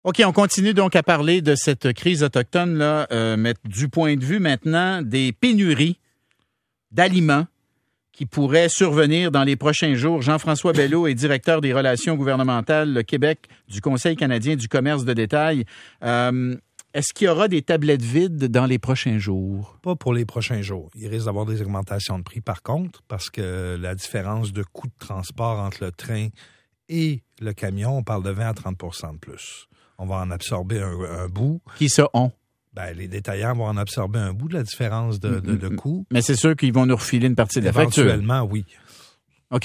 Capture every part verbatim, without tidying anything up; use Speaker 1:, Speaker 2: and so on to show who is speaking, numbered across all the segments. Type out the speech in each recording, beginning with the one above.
Speaker 1: OK, on continue donc à parler de cette crise autochtone, là, euh, mais du point de vue maintenant des pénuries d'aliments qui pourraient survenir dans les prochains jours. Jean-François Belleau est directeur des relations gouvernementales le Québec du Conseil canadien du commerce de détail. Euh, est-ce qu'il y aura des tablettes vides dans les prochains jours?
Speaker 2: Pas pour les prochains jours. Il risque d'avoir des augmentations de prix par contre, parce que la différence de coût de transport entre le train et le camion, on parle de vingt à trente pour cent de plus. On va en absorber un, un bout.
Speaker 1: Qui ça ont?
Speaker 2: Ben, les détaillants vont en absorber un bout de la différence de, de, de coût.
Speaker 1: Mais c'est sûr qu'ils vont nous refiler une partie de la facture.
Speaker 2: Éventuellement, oui.
Speaker 1: OK.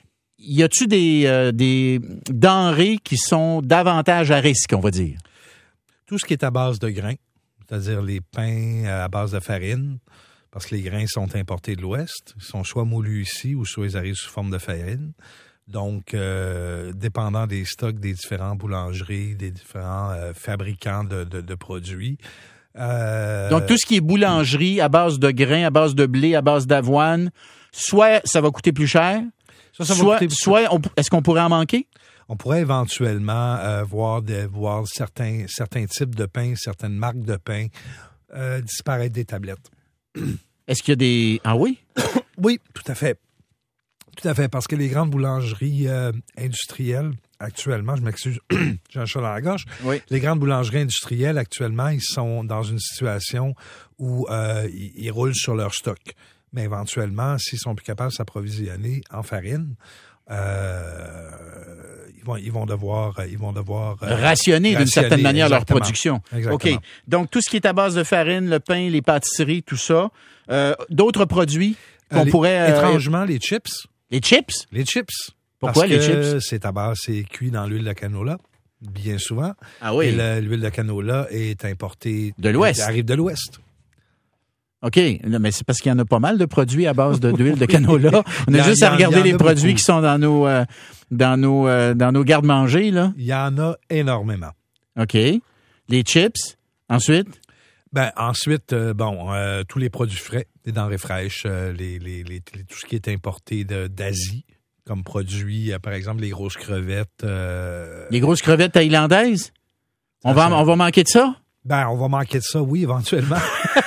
Speaker 1: Y a-tu des, euh, des denrées qui sont davantage à risque, on va dire?
Speaker 2: Tout ce qui est à base de grains, c'est-à-dire les pains à base de farine, parce que les grains sont importés de l'Ouest. Ils sont soit moulus ici ou soit ils arrivent sous forme de farine. Donc, euh, dépendant des stocks des différentes boulangeries, des différents euh, fabricants de, de, de produits. Euh,
Speaker 1: Donc, tout ce qui est boulangerie à base de grains, à base de blé, à base d'avoine, soit ça va coûter plus cher,
Speaker 2: ça, ça va
Speaker 1: soit,
Speaker 2: coûter plus
Speaker 1: soit on, est-ce qu'on pourrait en manquer?
Speaker 2: On pourrait éventuellement euh, voir, des, voir certains, certains types de pain, certaines marques de pain euh, disparaître des tablettes.
Speaker 1: Est-ce qu'il y a des... Ah oui?
Speaker 2: Oui, tout à fait. Tout à fait, parce que les grandes boulangeries euh, industrielles, actuellement, je m'excuse, j'ai un chat dans la gorge,
Speaker 1: oui.
Speaker 2: Les grandes boulangeries industrielles, actuellement, ils sont dans une situation où euh, ils, ils roulent sur leur stock. Mais éventuellement, s'ils sont plus capables de s'approvisionner en farine, euh, ils vont, ils vont devoir, ils vont devoir euh,
Speaker 1: rationner d'une certaine manière
Speaker 2: exactement.
Speaker 1: leur production.
Speaker 2: Exactement.
Speaker 1: OK. Donc, tout ce qui est à base de farine, le pain, les pâtisseries, tout ça, euh, d'autres produits qu'on
Speaker 2: euh, les,
Speaker 1: pourrait... Euh,
Speaker 2: étrangement, les chips.
Speaker 1: Les chips?
Speaker 2: Les chips.
Speaker 1: Pourquoi
Speaker 2: parce
Speaker 1: les
Speaker 2: que
Speaker 1: chips?
Speaker 2: c'est à base, c'est cuit dans l'huile de canola, bien souvent.
Speaker 1: Ah oui?
Speaker 2: Et le, l'huile de canola est importée...
Speaker 1: De l'Ouest?
Speaker 2: Elle arrive de l'Ouest.
Speaker 1: OK, mais c'est parce qu'il y en a pas mal de produits à base de, d'huile de canola. On a, a juste
Speaker 2: a,
Speaker 1: à regarder les produits
Speaker 2: beaucoup.
Speaker 1: qui sont dans nos euh, dans nos euh, dans nos garde-manger, là.
Speaker 2: Il y en a énormément.
Speaker 1: OK. Les chips, ensuite?
Speaker 2: Ben ensuite, euh, bon, euh, tous les produits frais, les denrées fraîches, euh, les, les, les, les, tout ce qui est importé de, d'Asie comme produit, euh, par exemple les grosses crevettes. Euh,
Speaker 1: les grosses crevettes thaïlandaises? On va, on va manquer de ça?
Speaker 2: Ben, on va manquer de ça, oui, éventuellement.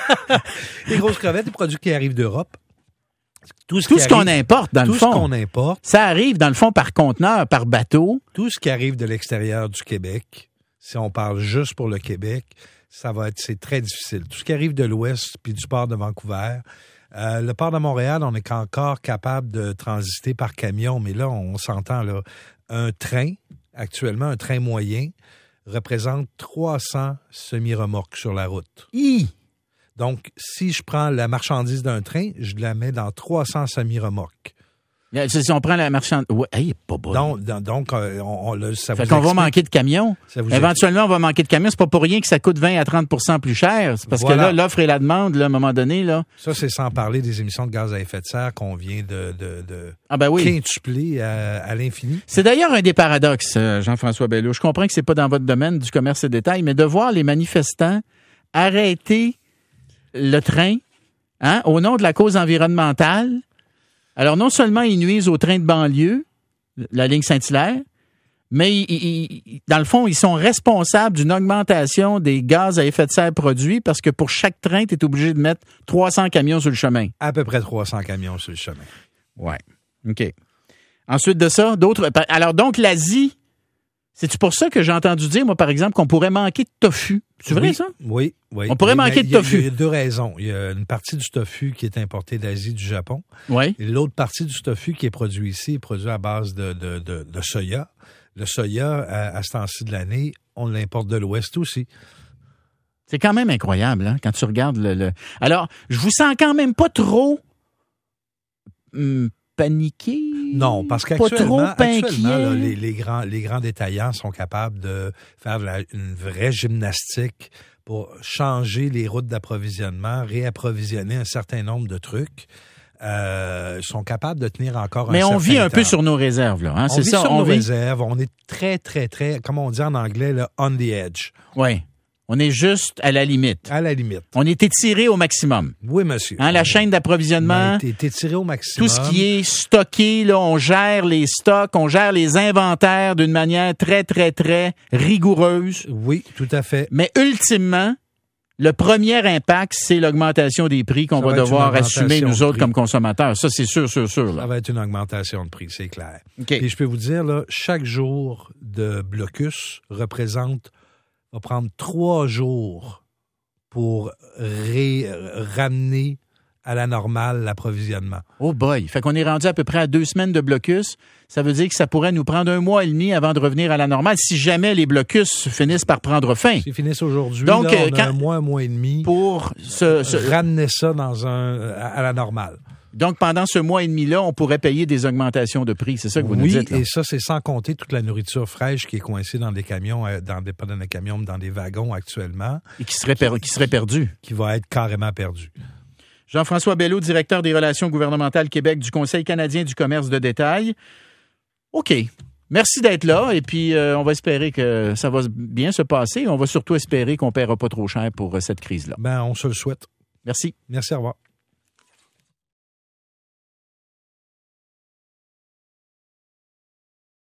Speaker 2: Les grosses crevettes, les produits qui arrivent d'Europe.
Speaker 1: Tout ce, tout ce arrive, qu'on importe, dans le fond.
Speaker 2: Tout ce qu'on importe.
Speaker 1: Ça arrive, dans le fond, par conteneur, par bateau.
Speaker 2: Tout ce qui arrive de l'extérieur du Québec, si on parle juste pour le Québec, ça va être, c'est très difficile. Tout ce qui arrive de l'Ouest puis du port de Vancouver, euh, le port de Montréal, on est encore capable de transiter par camion, mais là, on s'entend, là, un train, actuellement, un train moyen, représente trois cents semi-remorques sur la route.
Speaker 1: Hi!
Speaker 2: Donc, si je prends la marchandise d'un train, je la mets dans trois cents semi-remorques.
Speaker 1: Si on prend la marchandise... Ouais, hey, pas bon.
Speaker 2: Donc, donc on, on, on, ça
Speaker 1: fait
Speaker 2: vous
Speaker 1: qu'on
Speaker 2: explique.
Speaker 1: va manquer de camions. Éventuellement, on va manquer de camions. C'est pas pour rien que ça coûte vingt à trente pour cent plus cher. C'est parce voilà. que là, l'offre et la demande, là, à un moment donné, là...
Speaker 2: Ça, c'est sans parler des émissions de gaz à effet de serre qu'on vient de, de, de
Speaker 1: ah ben oui.
Speaker 2: quintupler à, à l'infini.
Speaker 1: C'est d'ailleurs un des paradoxes, Jean-François Belleau. Je comprends que c'est pas dans votre domaine du commerce et détail, mais de voir les manifestants arrêter le train, hein, au nom de la cause environnementale. Alors, non seulement ils nuisent au train de banlieue, la ligne Saint-Hilaire, mais ils, ils, dans le fond, ils sont responsables d'une augmentation des gaz à effet de serre produits parce que pour chaque train, tu es obligé de mettre trois cents camions sur le chemin.
Speaker 2: À peu près trois cents camions sur le chemin.
Speaker 1: Ouais. OK. Ensuite de ça, d'autres... Alors, donc, l'Asie, c'est-tu pour ça que j'ai entendu dire, moi, par exemple, qu'on pourrait manquer de tofu? C'est vrai,
Speaker 2: oui,
Speaker 1: ça?
Speaker 2: Oui, oui.
Speaker 1: On pourrait
Speaker 2: mais,
Speaker 1: manquer
Speaker 2: mais,
Speaker 1: de tofu.
Speaker 2: Il y, a, il y a deux raisons. Il y a une partie du tofu qui est importée d'Asie, du Japon.
Speaker 1: Oui.
Speaker 2: Et l'autre partie du tofu qui est produit ici est produit à base de, de, de, de soya. Le soya, à, à ce temps-ci de l'année, on l'importe de l'Ouest aussi.
Speaker 1: C'est quand même incroyable, hein, quand tu regardes le... le... Alors, je vous sens quand même pas trop hum, paniqué.
Speaker 2: Non, parce qu'actuellement, actuellement là, les, les, grands, les grands détaillants sont capables de faire de la, une vraie gymnastique pour changer les routes d'approvisionnement, réapprovisionner un certain nombre de trucs. Euh, sont capables de tenir encore un
Speaker 1: Mais
Speaker 2: certain temps.
Speaker 1: Mais on vit un peu sur nos réserves, là. Hein?
Speaker 2: On
Speaker 1: c'est
Speaker 2: vit
Speaker 1: ça,
Speaker 2: sur
Speaker 1: on
Speaker 2: nos
Speaker 1: vit...
Speaker 2: réserves. On est très, très, très, comme on dit en anglais, là, on the edge.
Speaker 1: Oui. On est juste à la limite.
Speaker 2: À la limite.
Speaker 1: On est étiré au maximum.
Speaker 2: Oui, monsieur.
Speaker 1: Hein, la chaîne d'approvisionnement,
Speaker 2: on est étiré au maximum.
Speaker 1: Tout ce qui est stocké, là, on gère les stocks, on gère les inventaires d'une manière très, très, très rigoureuse.
Speaker 2: Oui, tout à fait.
Speaker 1: Mais ultimement, le premier impact, c'est l'augmentation des prix qu'on va, va devoir assumer, nous autres, comme consommateurs. Ça, c'est sûr, sûr, sûr. Là.
Speaker 2: Ça va être une augmentation de prix, c'est clair.
Speaker 1: Okay.
Speaker 2: Et je peux vous dire, là, chaque jour de blocus représente, va prendre trois jours pour ré- ramener à la normale l'approvisionnement.
Speaker 1: Oh boy! Fait qu'on est rendu à peu près à deux semaines de blocus. Ça veut dire que ça pourrait nous prendre un mois et demi avant de revenir à la normale, si jamais les blocus finissent par prendre fin.
Speaker 2: S'ils finissent aujourd'hui,
Speaker 1: Donc,
Speaker 2: là, on
Speaker 1: quand,
Speaker 2: a un mois, un mois et demi
Speaker 1: pour se, se...
Speaker 2: ramener ça dans un, à la normale.
Speaker 1: Donc, pendant ce mois et demi-là, on pourrait payer des augmentations de prix. C'est ça que vous
Speaker 2: oui,
Speaker 1: nous dites, là?
Speaker 2: Et ça, c'est sans compter toute la nourriture fraîche qui est coincée dans des camions, dans des, pas dans des camions, mais dans des wagons actuellement.
Speaker 1: Et qui serait, per... qui serait perdue.
Speaker 2: Qui va être carrément perdue.
Speaker 1: Jean-François Belleau, directeur des relations gouvernementales Québec du Conseil canadien du commerce de détail. OK. Merci d'être là. Et puis, euh, on va espérer que ça va bien se passer. On va surtout espérer qu'on ne paiera pas trop cher pour euh, cette crise-là.
Speaker 2: Ben, on se le souhaite.
Speaker 1: Merci.
Speaker 2: Merci, au revoir.